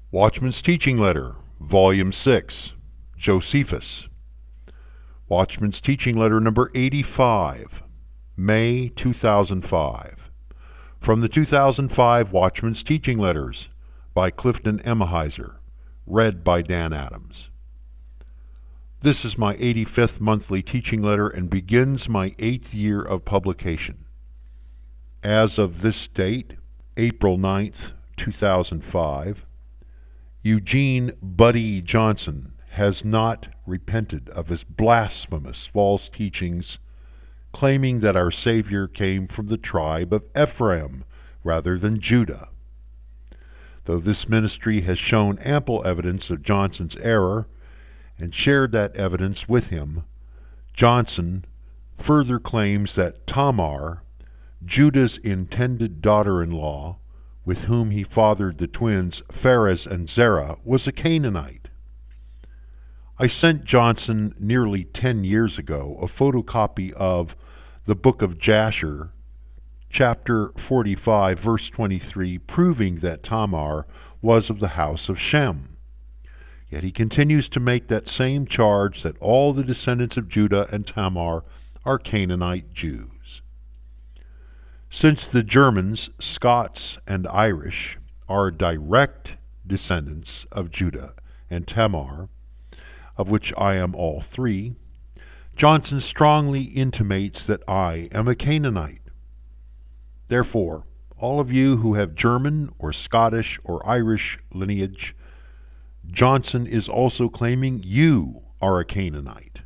Watchman's Teaching Letter, Volume 6, Josephus. Watchman's Teaching Letter number 85, May 2005. From the 2005 Watchman's Teaching Letters by Clifton Emahiser, read by Dan Adams. This is my 85th monthly teaching letter and begins my 8th year of publication. As of this date, April 9th, 2005, Eugene Buddy Johnson has not repented of his blasphemous false teachings, claiming that our Savior came from the tribe of Ephraim rather than Judah. Though this ministry has shown ample evidence of Johnson's error and shared that evidence with him, Johnson further claims that Tamar, Judah's intended daughter-in-law, with whom he fathered the twins Pharez and Zerah, was a Canaanite. I sent Johnson nearly 10 years ago a photocopy of the book of Jasher, chapter 45, verse 23, proving that Tamar was of the house of Shem. Yet he continues to make that same charge that all the descendants of Judah and Tamar are Canaanite Jews. Since the Germans, Scots, and Irish are direct descendants of Judah and Tamar, of which I am all three, Johnson strongly intimates that I am a Canaanite. Therefore, all of you who have German or Scottish or Irish lineage, Johnson is also claiming you are a Canaanite.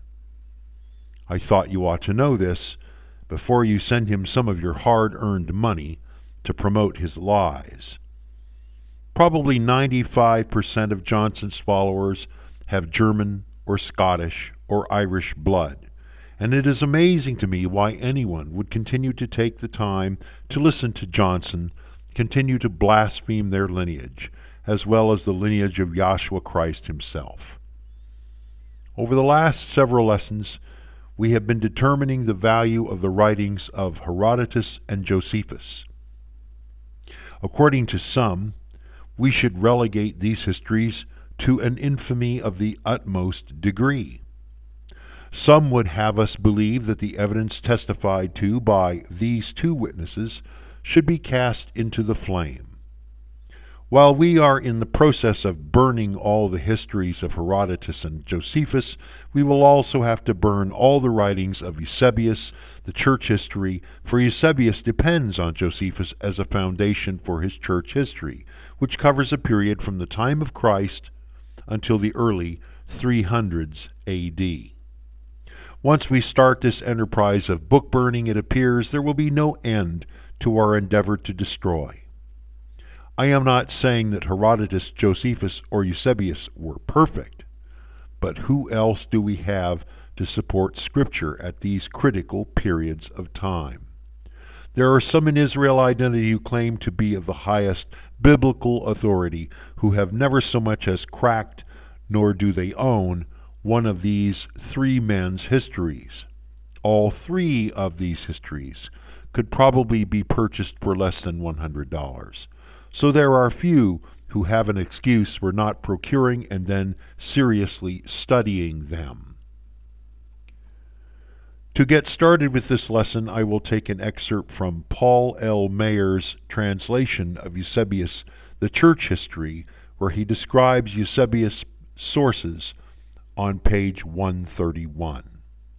I thought you ought to know this before you send him some of your hard-earned money to promote his lies. Probably 95% of Johnson's followers have German or Scottish or Irish blood, and it is amazing to me why anyone would continue to take the time to listen to Johnson continue to blaspheme their lineage, as well as the lineage of Yahshua Christ himself. Over the last several lessons, we have been determining the value of the writings of Herodotus and Josephus. According to some, we should relegate these histories to an infamy of the utmost degree. Some would have us believe that the evidence testified to by these two witnesses should be cast into the flame. While we are in the process of burning all the histories of Herodotus and Josephus, we will also have to burn all the writings of Eusebius, the church history, for Eusebius depends on Josephus as a foundation for his church history, which covers a period from the time of Christ until the early 300s A.D. Once we start this enterprise of book burning, it appears there will be no end to our endeavor to destroy. I am not saying that Herodotus, Josephus, or Eusebius were perfect, but who else do we have to support Scripture at these critical periods of time? There are some in Israel identity who claim to be of the highest biblical authority, who have never so much as cracked, nor do they own, one of these three men's histories. All three of these histories could probably be purchased for less than $100. So there are few who have an excuse for not procuring and then seriously studying them. To get started with this lesson, I will take an excerpt from Paul L. Mayer's translation of Eusebius, the Church History, where he describes Eusebius' sources on page 131.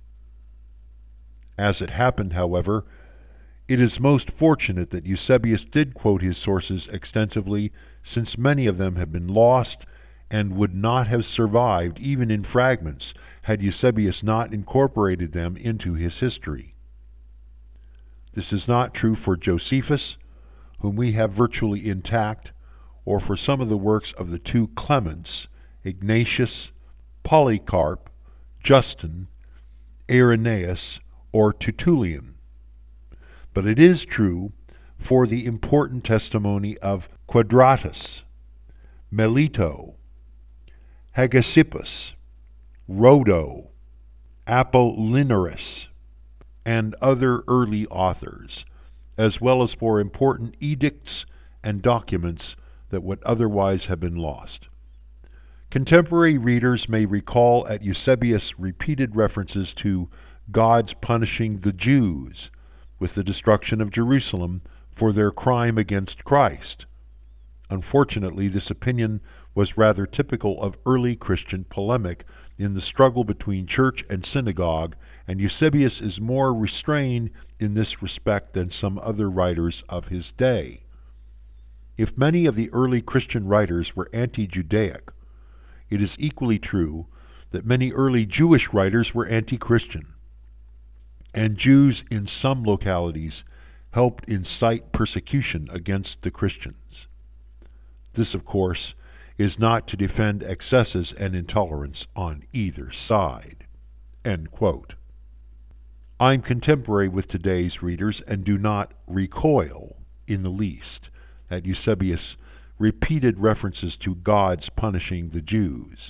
As it happened, however, it is most fortunate that Eusebius did quote his sources extensively, since many of them have been lost and would not have survived even in fragments had Eusebius not incorporated them into his history. This is not true for Josephus, whom we have virtually intact, or for some of the works of the two Clements, Ignatius, Polycarp, Justin, Irenaeus, or Tertullian. But it is true for the important testimony of Quadratus, Melito, Hegesippus, Rhodo, Apollinaris, and other early authors, as well as for important edicts and documents that would otherwise have been lost. Contemporary readers may recall at Eusebius repeated references to God's punishing the Jews with the destruction of Jerusalem for their crime against Christ. Unfortunately, this opinion was rather typical of early Christian polemic in the struggle between church and synagogue, and Eusebius is more restrained in this respect than some other writers of his day. If many of the early Christian writers were anti-Judaic, it is equally true that many early Jewish writers were anti-Christian, and Jews in some localities helped incite persecution against the Christians. This, of course, is not to defend excesses and intolerance on either side." End quote. I'm contemporary with today's readers and do not recoil in the least at Eusebius' repeated references to God's punishing the Jews,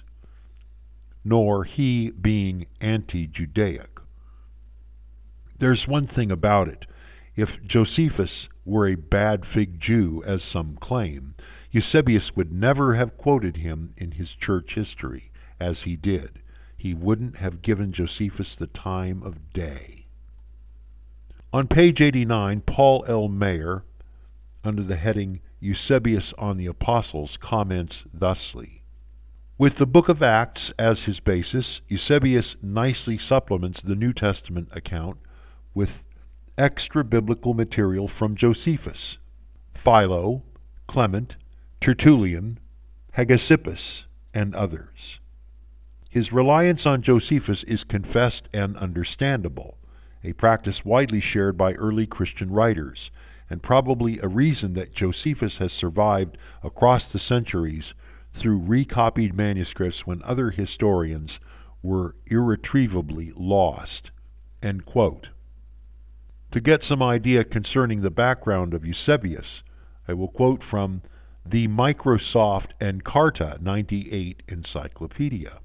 nor he being anti-Judaic. There's one thing about it. If Josephus were a bad fig Jew, as some claim, Eusebius would never have quoted him in his church history, as he did. He wouldn't have given Josephus the time of day. On page 89, Paul L. Mayer, under the heading Eusebius on the Apostles, comments thusly: "With the book of Acts as his basis, Eusebius nicely supplements the New Testament account with extra-biblical material from Josephus, Philo, Clement, Tertullian, Hegesippus, and others. His reliance on Josephus is confessed and understandable, a practice widely shared by early Christian writers, and probably a reason that Josephus has survived across the centuries through recopied manuscripts when other historians were irretrievably lost." End quote. To get some idea concerning the background of Eusebius, I will quote from the Microsoft Encarta 98 Encyclopedia.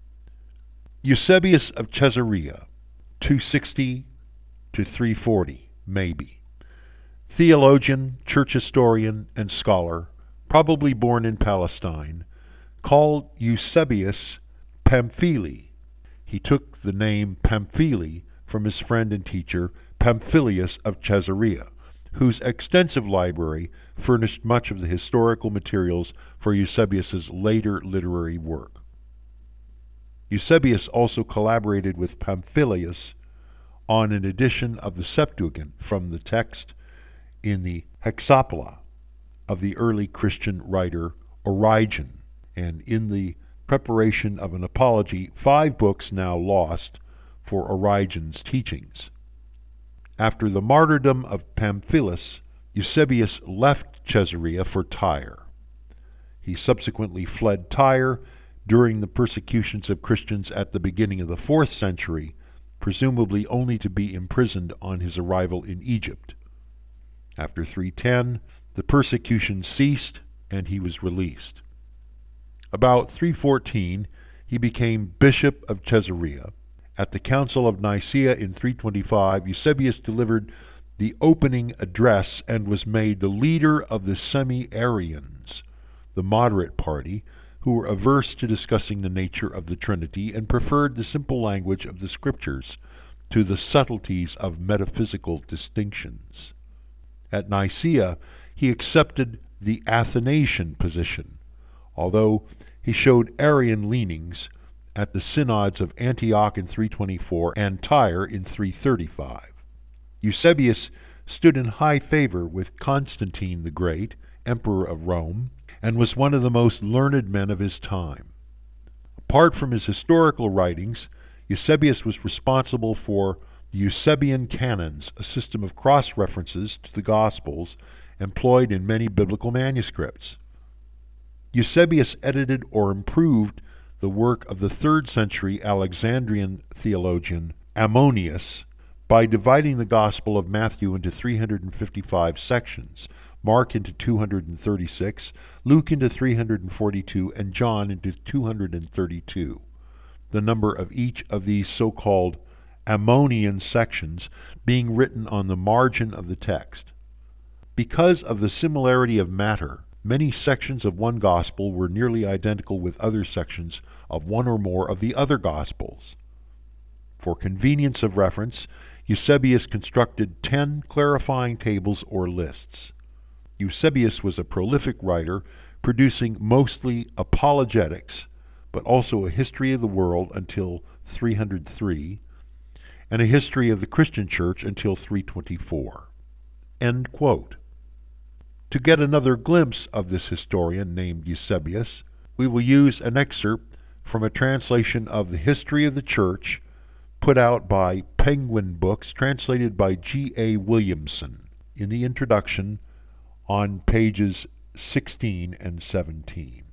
Eusebius of Caesarea, 260 to 340, maybe. Theologian, church historian, and scholar, probably born in Palestine, called Eusebius Pamphili. He took the name Pamphili from his friend and teacher Pamphilius of Caesarea, whose extensive library furnished much of the historical materials for Eusebius's later literary work. Eusebius also collaborated with Pamphilius on an edition of the Septuagint from the text in the Hexapla of the early Christian writer Origen, and in the preparation of an apology, 5 books now lost, for Origen's teachings. After the martyrdom of Pamphilus, Eusebius left Caesarea for Tyre. He subsequently fled Tyre during the persecutions of Christians at the beginning of the 4th century, presumably only to be imprisoned on his arrival in Egypt. After 310, the persecution ceased and he was released. About 314, he became Bishop of Caesarea. At the Council of Nicaea in 325, Eusebius delivered the opening address and was made the leader of the Semi-Arians, the moderate party, who were averse to discussing the nature of the Trinity and preferred the simple language of the Scriptures to the subtleties of metaphysical distinctions. At Nicaea, he accepted the Athanasian position, although he showed Arian leanings at the synods of Antioch in 324 and Tyre in 335. Eusebius stood in high favor with Constantine the Great, Emperor of Rome, and was one of the most learned men of his time. Apart from his historical writings, Eusebius was responsible for the Eusebian canons, a system of cross-references to the Gospels employed in many biblical manuscripts. Eusebius edited or improved the work of the 3rd century Alexandrian theologian Ammonius by dividing the Gospel of Matthew into 355 sections, Mark into 236, Luke into 342, and John into 232. The number of each of these so-called Ammonian sections being written on the margin of the text. Because of the similarity of matter many sections of one gospel were nearly identical with other sections of one or more of the other gospels. For convenience of reference, Eusebius constructed 10 clarifying tables or lists. Eusebius was a prolific writer, producing mostly apologetics, but also a history of the world until 303, and a history of the Christian Church until 324. End quote. To get another glimpse of this historian named Eusebius, we will use an excerpt from a translation of the History of the Church put out by Penguin Books, translated by G.A. Williamson, in the introduction on pages 16 and 17.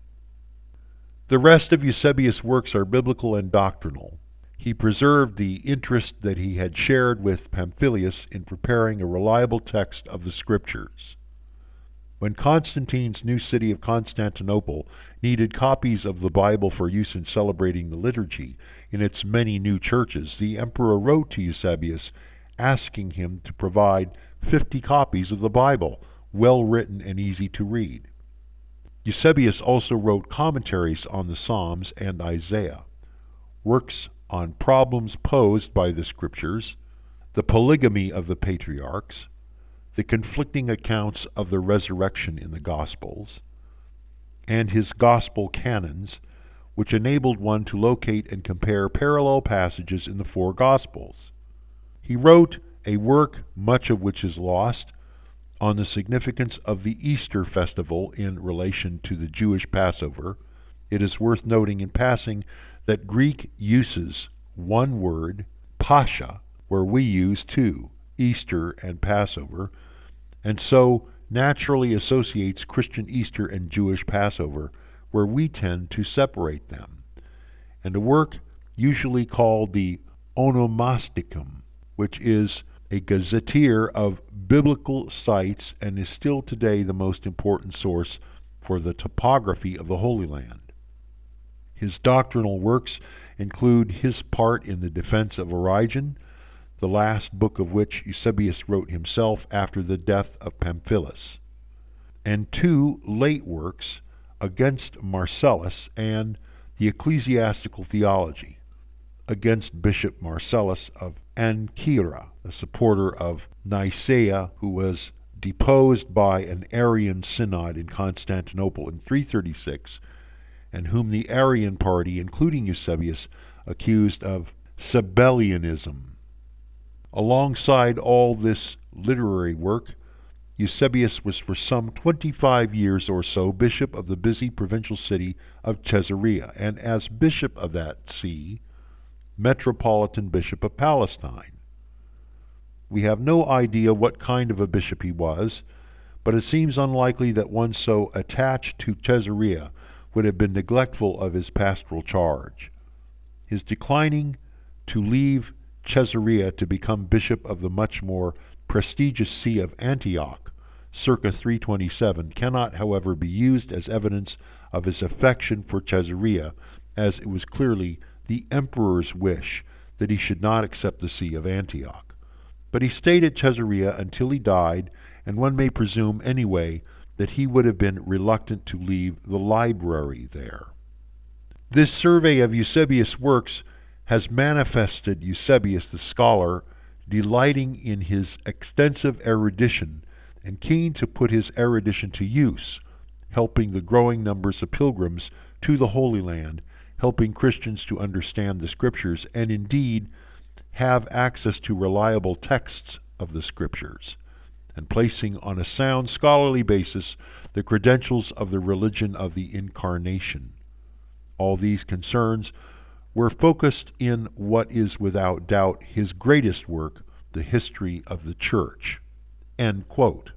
The rest of Eusebius' works are biblical and doctrinal. He preserved the interest that he had shared with Pamphilus in preparing a reliable text of the Scriptures. When Constantine's new city of Constantinople needed copies of the Bible for use in celebrating the liturgy in its many new churches, the emperor wrote to Eusebius asking him to provide 50 copies of the Bible, well written and easy to read. Eusebius also wrote commentaries on the Psalms and Isaiah, works on problems posed by the Scriptures, the polygamy of the patriarchs, the conflicting accounts of the resurrection in the Gospels, and his Gospel canons, which enabled one to locate and compare parallel passages in the four Gospels. He wrote a work, much of which is lost, on the significance of the Easter festival in relation to the Jewish Passover. It is worth noting in passing that Greek uses one word, Pascha, where we use two, Easter and Passover, and so naturally associates Christian Easter and Jewish Passover, where we tend to separate them, and a work usually called the Onomasticum, which is a gazetteer of biblical sites and is still today the most important source for the topography of the Holy Land. His doctrinal works include his part in the defense of Origen, the last book of which Eusebius wrote himself after the death of Pamphilus, and two late works against Marcellus and the Ecclesiastical Theology, against Bishop Marcellus of Ancyra, a supporter of Nicaea who was deposed by an Arian synod in Constantinople in 336, and whom the Arian party, including Eusebius, accused of Sabellianism. Alongside all this literary work, Eusebius was for some 25 years or so bishop of the busy provincial city of Caesarea, and as bishop of that see, metropolitan bishop of Palestine. We have no idea what kind of a bishop he was, but it seems unlikely that one so attached to Caesarea would have been neglectful of his pastoral charge. His declining to leave Caesarea to become bishop of the much more prestigious see of Antioch, circa 327, cannot, however, be used as evidence of his affection for Caesarea, as it was clearly the emperor's wish that he should not accept the see of Antioch. But he stayed at Caesarea until he died, and one may presume anyway that he would have been reluctant to leave the library there. This survey of Eusebius' works has manifested Eusebius the scholar delighting in his extensive erudition and keen to put his erudition to use, helping the growing numbers of pilgrims to the Holy Land, helping Christians to understand the Scriptures, and indeed have access to reliable texts of the Scriptures, and placing on a sound scholarly basis the credentials of the religion of the Incarnation. All these concerns were focused in what is without doubt his greatest work, the History of the Church. End quote.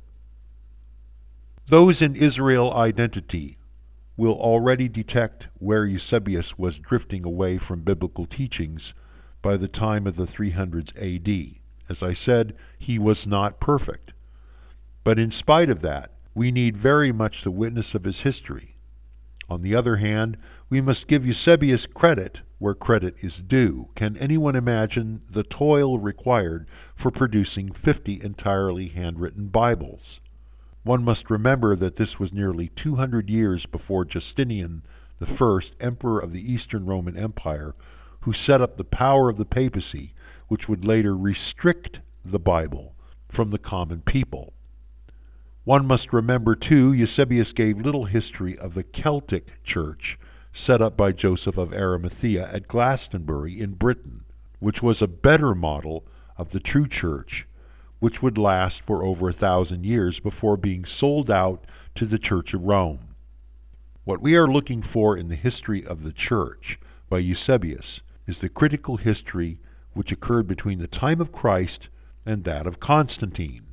Those in Israel identity will already detect where Eusebius was drifting away from biblical teachings by the time of the 300s AD. As I said, he was not perfect. But in spite of that, we need very much the witness of his history. On the other hand, we must give Eusebius credit where credit is due. Can anyone imagine the toil required for producing 50 entirely handwritten Bibles? One must remember that this was nearly 200 years before Justinian the First, emperor of the Eastern Roman Empire, who set up the power of the papacy, which would later restrict the Bible from the common people. One must remember, too, Eusebius gave little history of the Celtic church set up by Joseph of Arimathea at Glastonbury in Britain, which was a better model of the true church, which would last for over 1,000 years before being sold out to the Church of Rome. What we are looking for in the history of the church by Eusebius is the critical history which occurred between the time of Christ and that of Constantine.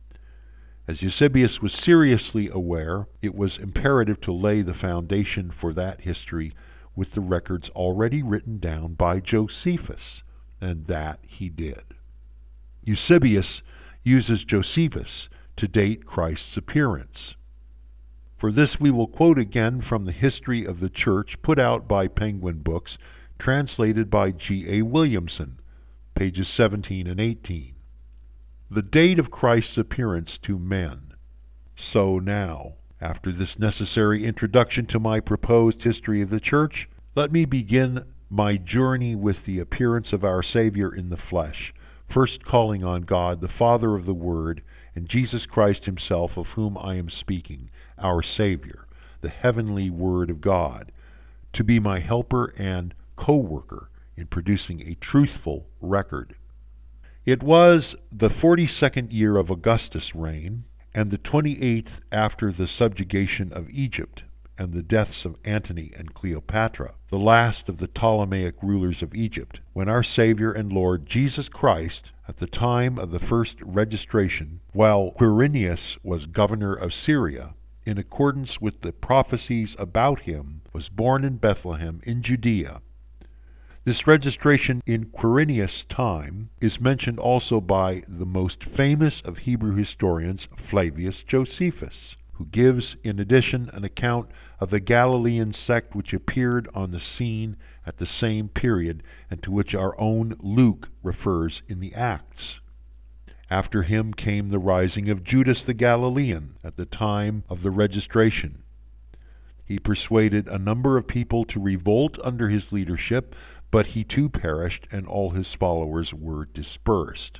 As Eusebius was seriously aware, it was imperative to lay the foundation for that history with the records already written down by Josephus, and that he did. Eusebius uses Josephus to date Christ's appearance. For this we will quote again from the History of the Church put out by Penguin Books, translated by G.A. Williamson, pages 17 and 18. The date of Christ's appearance to men. So now, after this necessary introduction to my proposed history of the Church, let me begin my journey with the appearance of our Savior in the flesh, first calling on God, the Father of the Word, and Jesus Christ himself, of whom I am speaking, our Savior, the heavenly Word of God, to be my helper and co-worker in producing a truthful record. It was the 42nd year of Augustus' reign, and the 28th after the subjugation of Egypt and the deaths of Antony and Cleopatra, the last of the Ptolemaic rulers of Egypt, when our Savior and Lord Jesus Christ, at the time of the first registration, while Quirinius was governor of Syria, in accordance with the prophecies about him, was born in Bethlehem in Judea. This registration in Quirinius' time is mentioned also by the most famous of Hebrew historians, Flavius Josephus, who gives in addition an account of the Galilean sect which appeared on the scene at the same period and to which our own Luke refers in the Acts. After him came the rising of Judas the Galilean at the time of the registration. He persuaded a number of people to revolt under his leadership, but he too perished and all his followers were dispersed.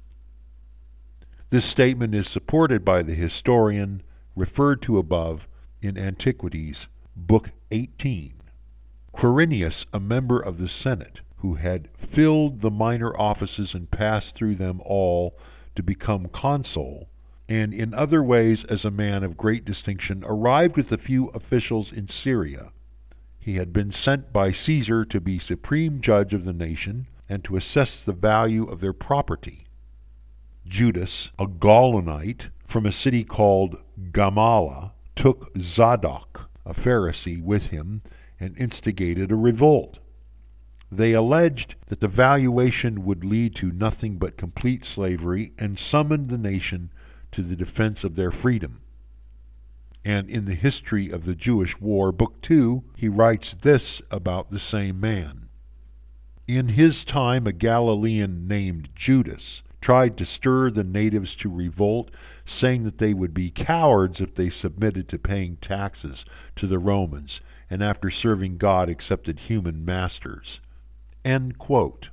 This statement is supported by the historian referred to above in Antiquities, Book 18. Quirinius, a member of the Senate, who had filled the minor offices and passed through them all to become consul, and in other ways as a man of great distinction, arrived with a few officials in Syria. He had been sent by Caesar to be supreme judge of the nation and to assess the value of their property. Judas, a Gaulonite from a city called Gamala, took Zadok, a Pharisee, with him and instigated a revolt. They alleged that the valuation would lead to nothing but complete slavery and summoned the nation to the defense of their freedom. And in the History of the Jewish War, Book 2, he writes this about the same man. In his time a Galilean named Judas tried to stir the natives to revolt, saying that they would be cowards if they submitted to paying taxes to the Romans, and after serving God accepted human masters. End quote.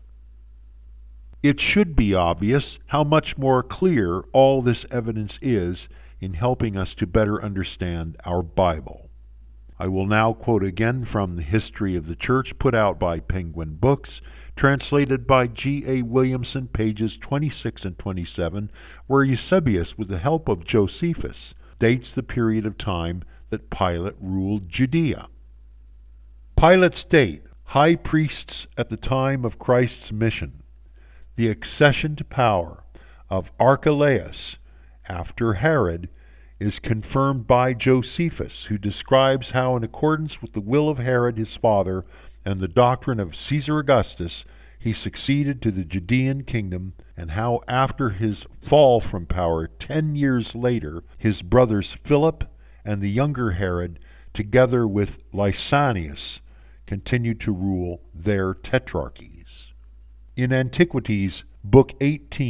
It should be obvious how much more clear all this evidence is in helping us to better understand our Bible. I will now quote again from the History of the Church put out by Penguin Books, translated by G.A. Williamson, pages 26 and 27, where Eusebius, with the help of Josephus, dates the period of time that Pilate ruled Judea. Pilate's date: high priests at the time of Christ's mission. The accession to power of Archelaus after Herod is confirmed by Josephus, who describes how, in accordance with the will of Herod his father and the doctrine of Caesar Augustus, he succeeded to the Judean kingdom, and how after his fall from power 10 years later, his brothers Philip and the younger Herod, together with Lysanias, continued to rule their tetrarchies. In Antiquities, Book 18,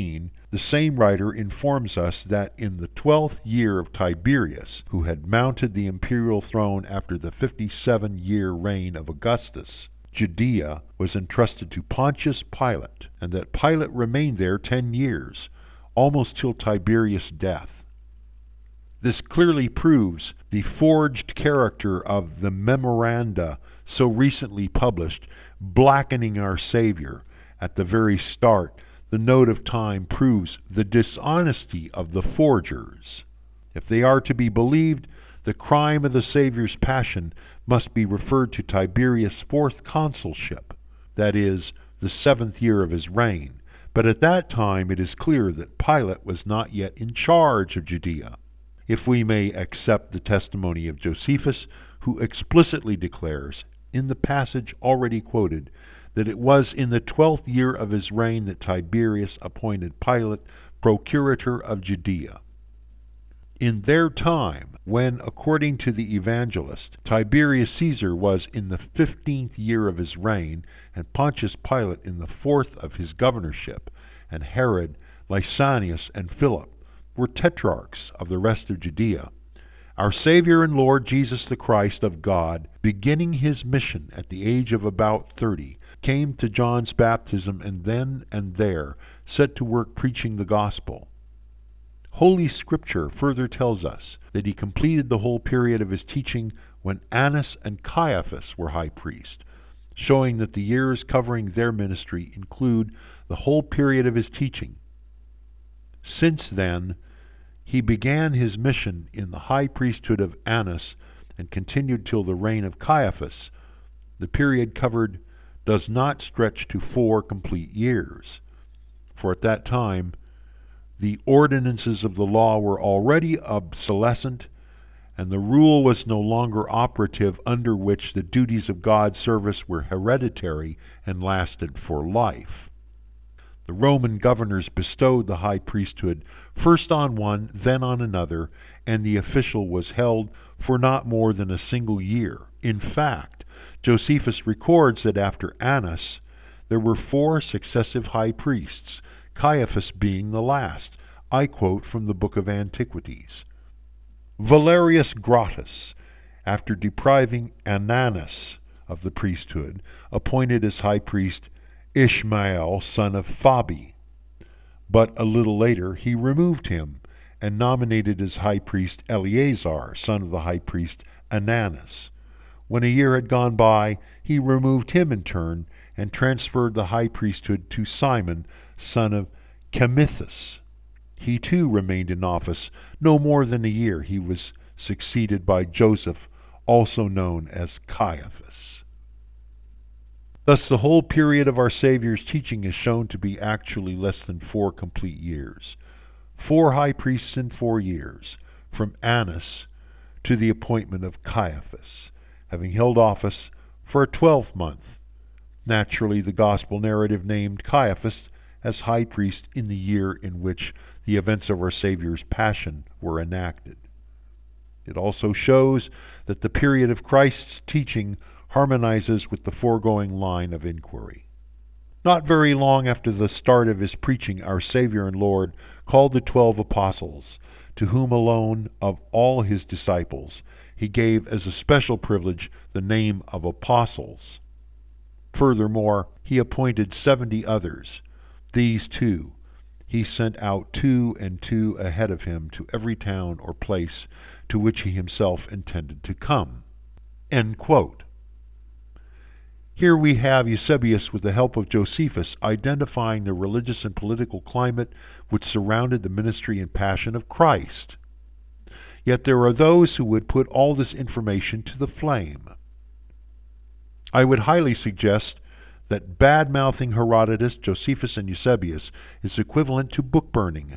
The same writer informs us that in the 12th year of Tiberius, who had mounted the imperial throne after the 57-year reign of Augustus, Judea was entrusted to Pontius Pilate, and that Pilate remained there 10 years, almost till Tiberius' death. This clearly proves the forged character of the memoranda so recently published, blackening our Savior. At the very start, the note of time proves the dishonesty of the forgers. If they are to be believed, the crime of the Savior's passion must be referred to Tiberius' 4th consulship, that is, the 7th year of his reign. But at that time it is clear that Pilate was not yet in charge of Judea, if we may accept the testimony of Josephus, who explicitly declares, in the passage already quoted, that it was in the 12th year of his reign that Tiberius appointed Pilate procurator of Judea. In their time, when, according to the evangelist, Tiberius Caesar was in the 15th year of his reign, and Pontius Pilate in the 4th of his governorship, and Herod, Lysanias, and Philip were tetrarchs of the rest of Judea, our Savior and Lord Jesus the Christ of God, beginning his mission at the age of about 30, came to John's baptism and then and there set to work preaching the gospel. Holy Scripture further tells us that he completed the whole period of his teaching when Annas and Caiaphas were high priest, showing that the years covering their ministry include the whole period of his teaching. Since then, he began his mission in the high priesthood of Annas and continued till the reign of Caiaphas. The period covered does not stretch to 4 complete years, for at that time the ordinances of the law were already obsolescent, and the rule was no longer operative under which the duties of God's service were hereditary and lasted for life. The Roman governors bestowed the high priesthood first on one, then on another, and the official was held for not more than a single year. In fact, Josephus records that after Annas there were 4 successive high priests, Caiaphas being the last. I quote from the Book of Antiquities. Valerius Gratus, after depriving Ananus of the priesthood, appointed as high priest Ishmael, son of Phabi. But a little later he removed him and nominated as high priest Eleazar, son of the high priest Ananus. When a year had gone by, he removed him in turn and transferred the high priesthood to Simon, son of Chemithus. He too remained in office no more than a year. He was succeeded by Joseph, also known as Caiaphas. Thus the whole period of our Savior's teaching is shown to be actually less than 4 complete years. 4 high priests in 4 years, from Annas to the appointment of Caiaphas, having held office for a 12th. Naturally, the gospel narrative named Caiaphas as high priest in the year in which the events of our Savior's passion were enacted. It also shows that the period of Christ's teaching harmonizes with the foregoing line of inquiry. Not very long after the start of his preaching, our Savior and Lord called the 12 apostles, to whom alone of all his disciples he gave as a special privilege the name of apostles. Furthermore, he appointed 70 others. These too he sent out 2 and 2 ahead of him to every town or place to which he himself intended to come." End quote. Here we have Eusebius, with the help of Josephus, identifying the religious and political climate which surrounded the ministry and passion of Christ. Yet there are those who would put all this information to the flame. I would highly suggest that bad-mouthing Herodotus, Josephus, and Eusebius is equivalent to book-burning.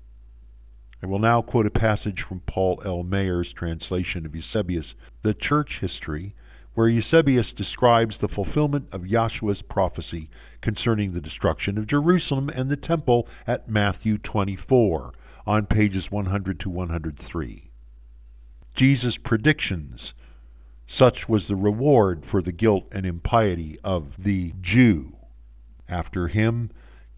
I will now quote a passage from Paul L. Mayer's translation of Eusebius' The Church History, where Eusebius describes the fulfillment of Yahshua's prophecy concerning the destruction of Jerusalem and the temple at Matthew 24, on pages 100 to 103. Jesus' predictions: such was the reward for the guilt and impiety of the Jew. After him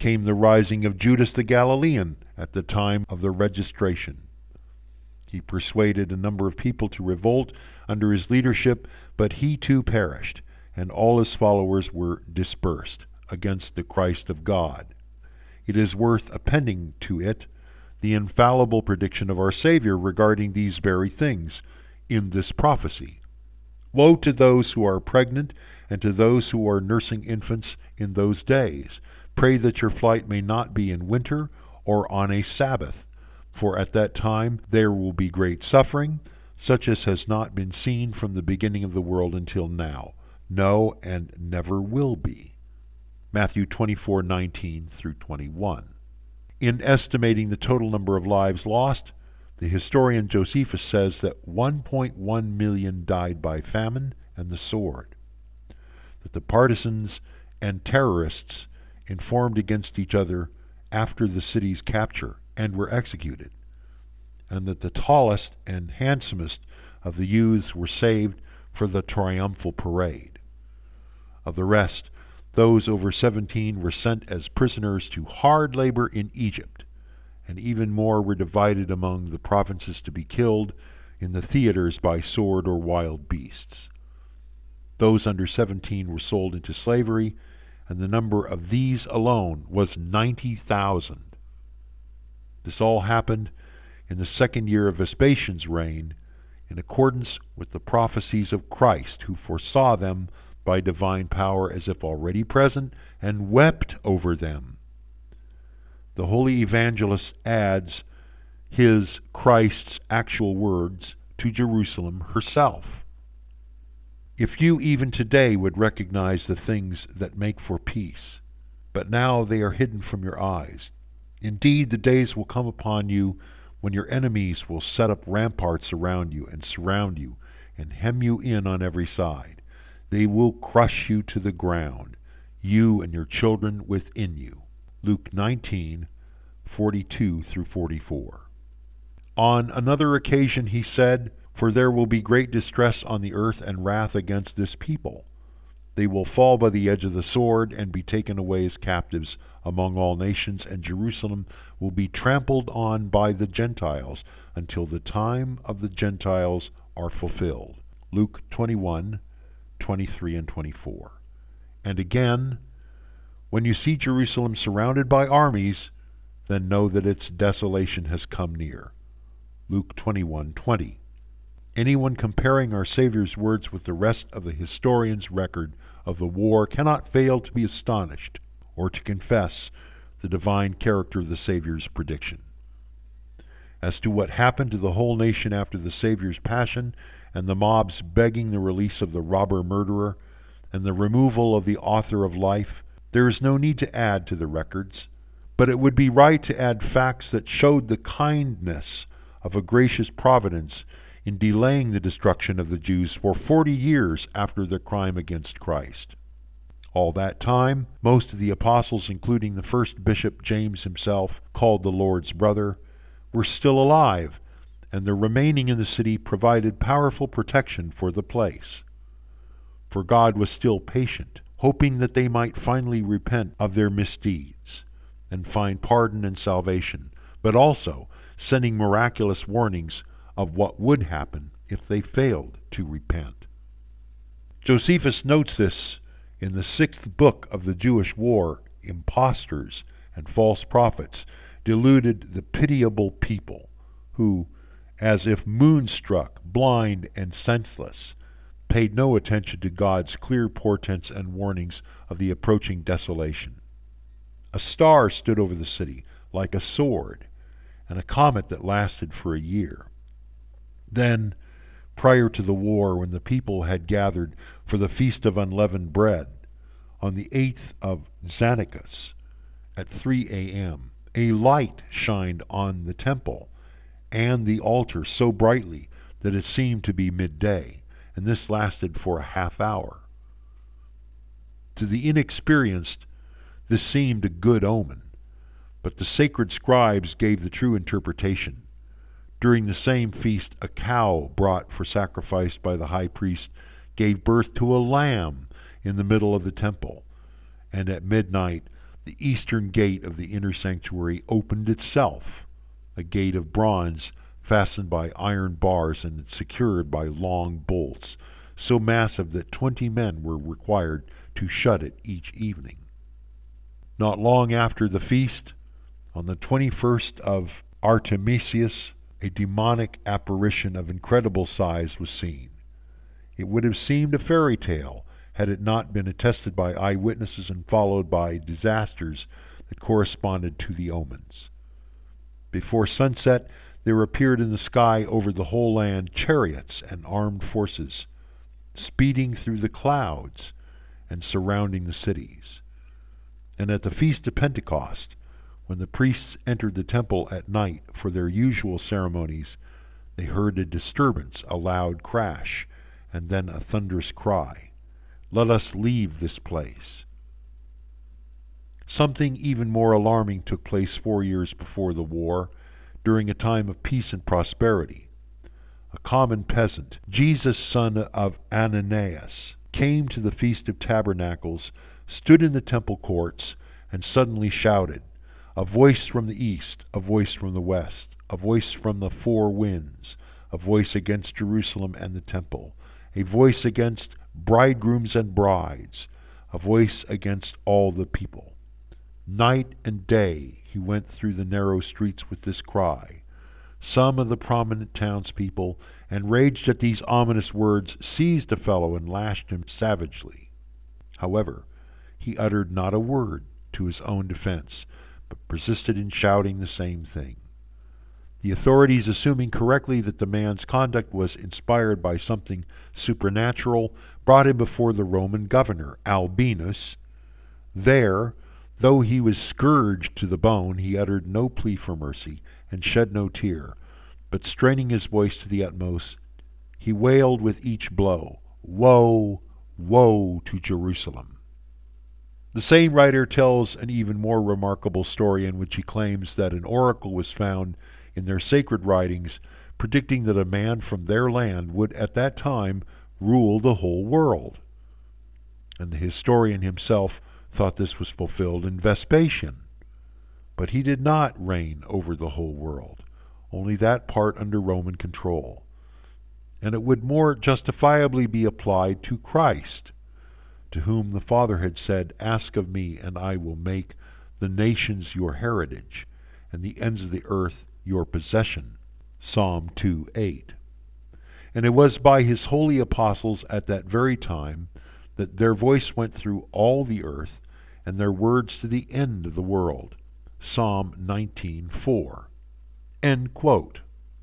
came the rising of Judas the Galilean at the time of the registration. He persuaded a number of people to revolt under his leadership, but he too perished, and all his followers were dispersed against the Christ of God. It is worth appending to it the infallible prediction of our Savior regarding these very things in this prophecy. Woe to those who are pregnant and to those who are nursing infants in those days. Pray that your flight may not be in winter or on a Sabbath, for at that time there will be great suffering, such as has not been seen from the beginning of the world until now, no, and never will be. Matthew 24:19 through 21. In estimating the total number of lives lost, the historian Josephus says that 1.1 million died by famine and the sword, that the partisans and terrorists informed against each other after the city's capture and were executed, and that the tallest and handsomest of the youths were saved for the triumphal parade. Of the rest, those over 17 were sent as prisoners to hard labor in Egypt, and even more were divided among the provinces to be killed in the theaters by sword or wild beasts. Those under 17 were sold into slavery, and the number of these alone was 90,000. This all happened in the second year of Vespasian's reign, in accordance with the prophecies of Christ, who foresaw them by divine power as if already present, and wept over them. The holy evangelist adds his, Christ's, actual words to Jerusalem herself. If you even today would recognize the things that make for peace, but now they are hidden from your eyes. Indeed, the days will come upon you when your enemies will set up ramparts around you and surround you and hem you in on every side. They will crush you to the ground, you and your children within you. Luke 19:42 through 44. On another occasion he said, For there will be great distress on the earth and wrath against this people. They will fall by the edge of the sword and be taken away as captives among all nations, and Jerusalem will be trampled on by the Gentiles until the time of the Gentiles are fulfilled. Luke 21:23 and 24. And again, when you see Jerusalem surrounded by armies, then know that its desolation has come near. Luke 21:20. Anyone comparing our Savior's words with the rest of the historian's record of the war cannot fail to be astonished or to confess the divine character of the Savior's prediction. As to what happened to the whole nation after the Savior's passion and the mobs begging the release of the robber murderer and the removal of the author of life, there is no need to add to the records, but it would be right to add facts that showed the kindness of a gracious providence in delaying the destruction of the Jews for 40 years after their crime against Christ. All that time, most of the apostles, including the first bishop James himself, called the Lord's brother, were still alive, and their remaining in the city provided powerful protection for the place. For God was still patient, hoping that they might finally repent of their misdeeds and find pardon and salvation, but also sending miraculous warnings of what would happen if they failed to repent. Josephus notes this in the 6th book of the Jewish War. Impostors and false prophets deluded the pitiable people, who, as if moonstruck, blind, and senseless, paid no attention to God's clear portents and warnings of the approaching desolation. A star stood over the city like a sword, and a comet that lasted for a year. Then, prior to the war, when the people had gathered for the Feast of Unleavened Bread, on the 8th of Xanthicus, at 3 a.m., a light shined on the temple and the altar so brightly that it seemed to be midday, and this lasted for a half hour. To the inexperienced, this seemed a good omen, but the sacred scribes gave the true interpretation. During the same feast, a cow brought for sacrifice by the high priest gave birth to a lamb in the middle of the temple, and at midnight The eastern gate of the inner sanctuary opened itself, a gate of bronze fastened by iron bars and secured by long bolts, so massive that 20 men were required to shut it each evening. Not long after the feast, on the 21st of Artemisius, a demonic apparition of incredible size was seen. It would have seemed a fairy tale had it not been attested by eyewitnesses and followed by disasters that corresponded to the omens. Before sunset, there appeared in the sky over the whole land chariots and armed forces, speeding through the clouds and surrounding the cities. And at the Feast of Pentecost, when the priests entered the temple at night for their usual ceremonies, they heard a disturbance, a loud crash, and then a thunderous cry, "Let us leave this place." Something even more alarming took place 4 years before the war, during a time of peace and prosperity. A common peasant, Jesus, son of Ananias, came to the Feast of Tabernacles, stood in the temple courts, and suddenly shouted, "A voice from the east, a voice from the west, a voice from the four winds, a voice against Jerusalem and the temple, a voice against bridegrooms and brides, a voice against all the people." Night and day he went through the narrow streets with this cry. Some of the prominent townspeople, enraged at these ominous words, seized a fellow and lashed him savagely. However, he uttered not a word to his own defense, but persisted in shouting the same thing. The authorities, assuming correctly that the man's conduct was inspired by something supernatural, brought him before the Roman governor, Albinus. There, though he was scourged to the bone, he uttered no plea for mercy and shed no tear, but straining his voice to the utmost, he wailed with each blow, "Woe, woe to Jerusalem!" The same writer tells an even more remarkable story in which he claims that an oracle was found in their sacred writings predicting that a man from their land would at that time rule the whole world. And the historian himself thought this was fulfilled in Vespasian. But he did not reign over the whole world, only that part under Roman control. And it would more justifiably be applied to Christ, to whom the Father had said, "Ask of me, and I will make the nations your heritage, and the ends of the earth your possession." Psalm 2:8. And it was by his holy apostles at that very time that their voice went through all the earth, and their words to the end of the world. Psalm 19:4. End quote.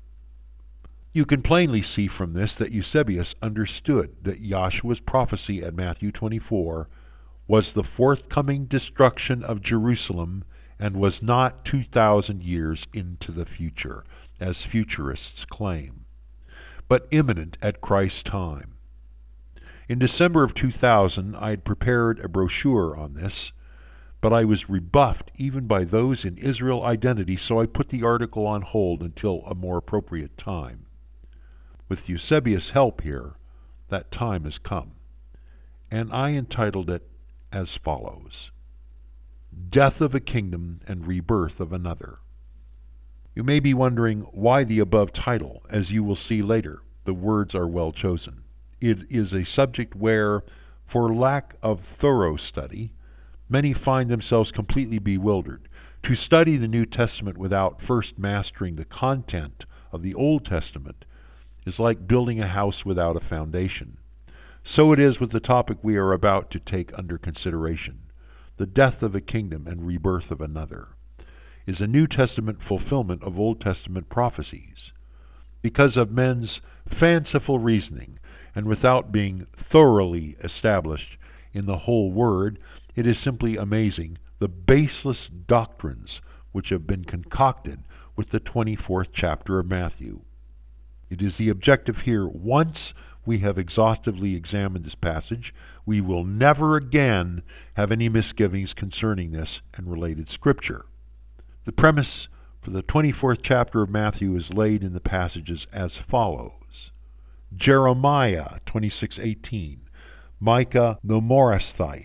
You can plainly see from this that Eusebius understood that Joshua's prophecy at Matthew 24 was the forthcoming destruction of Jerusalem and was not 2,000 years into the future, as futurists claim, but imminent at Christ's time. In December of 2000, I had prepared a brochure on this, but I was rebuffed even by those in Israel Identity, so I put the article on hold until a more appropriate time. With Eusebius' help here, that time has come, and I entitled it as follows: Death of a Kingdom and Rebirth of Another. You may be wondering why the above title. As you will see later, the words are well chosen. It is a subject where, for lack of thorough study, many find themselves completely bewildered. To study the New Testament without first mastering the content of the Old Testament is like building a house without a foundation. So it is with the topic we are about to take under consideration. The death of a kingdom and rebirth of another is a New Testament fulfillment of Old Testament prophecies. Because of men's fanciful reasoning, and without being thoroughly established in the whole Word, it is simply amazing the baseless doctrines which have been concocted with the 24th chapter of Matthew. It is the objective here. Once we have exhaustively examined this passage, we will never again have any misgivings concerning this and related scripture. The premise for the 24th chapter of Matthew is laid in the passages as follows. Jeremiah 26:18, Micah the Morasthite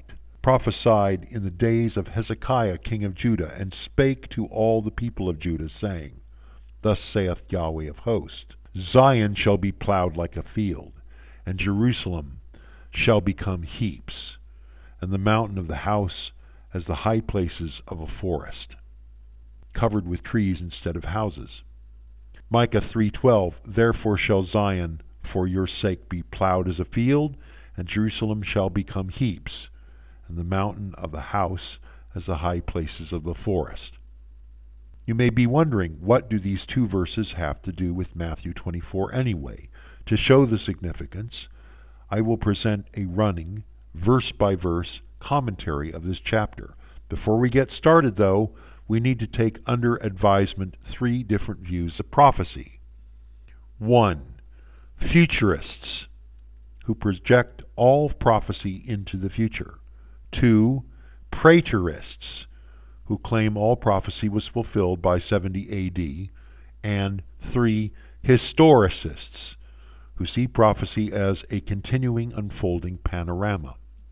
prophesied in the days of Hezekiah king of Judah, and spake to all the people of Judah, saying, Thus saith Yahweh of hosts, Zion shall be plowed like a field, and Jerusalem shall become heaps, and the mountain of the house as the high places of a forest, covered with trees instead of houses. Micah 3:12, Therefore shall Zion for your sake be plowed as a field, and Jerusalem shall become heaps, and the mountain of the house as the high places of the forest. You may be wondering, what do these two verses have to do with Matthew 24 anyway? To show the significance, I will present a running, verse-by-verse commentary of this chapter. Before we get started, though, we need to take under advisement three different views of prophecy. 1. Futurists, who project all prophecy into the future. 2. Preterists, who claim all prophecy was fulfilled by 70 A.D. And 3. Historicists, who see prophecy as a continuing unfolding panorama.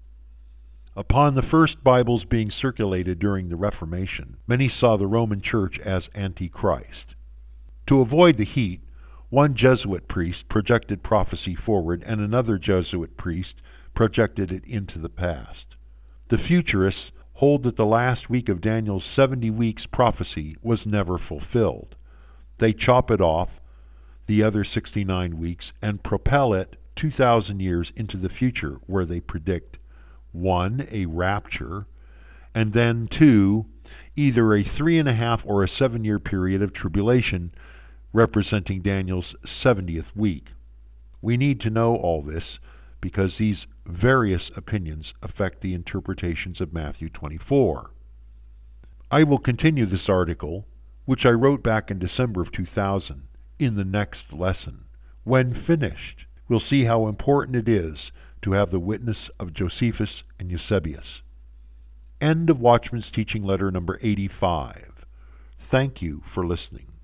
Upon the first Bibles being circulated during the Reformation, many saw the Roman Church as Antichrist. To avoid the heat, one Jesuit priest projected prophecy forward, and another Jesuit priest projected it into the past. The futurists hold that the last week of Daniel's 70 weeks prophecy was never fulfilled. They chop it off, the other 69 weeks, and propel it 2,000 years into the future, where they predict 1. A rapture, and then 2. Either a 3.5 or a 7-year period of tribulation, representing Daniel's 70th week. We need to know all this because these various opinions affect the interpretations of Matthew 24. I will continue this article, which I wrote back in December of 2000, in the next lesson. When finished, we'll see how important it is to have the witness of Josephus and Eusebius. End of Watchman's Teaching Letter number 85. Thank you for listening.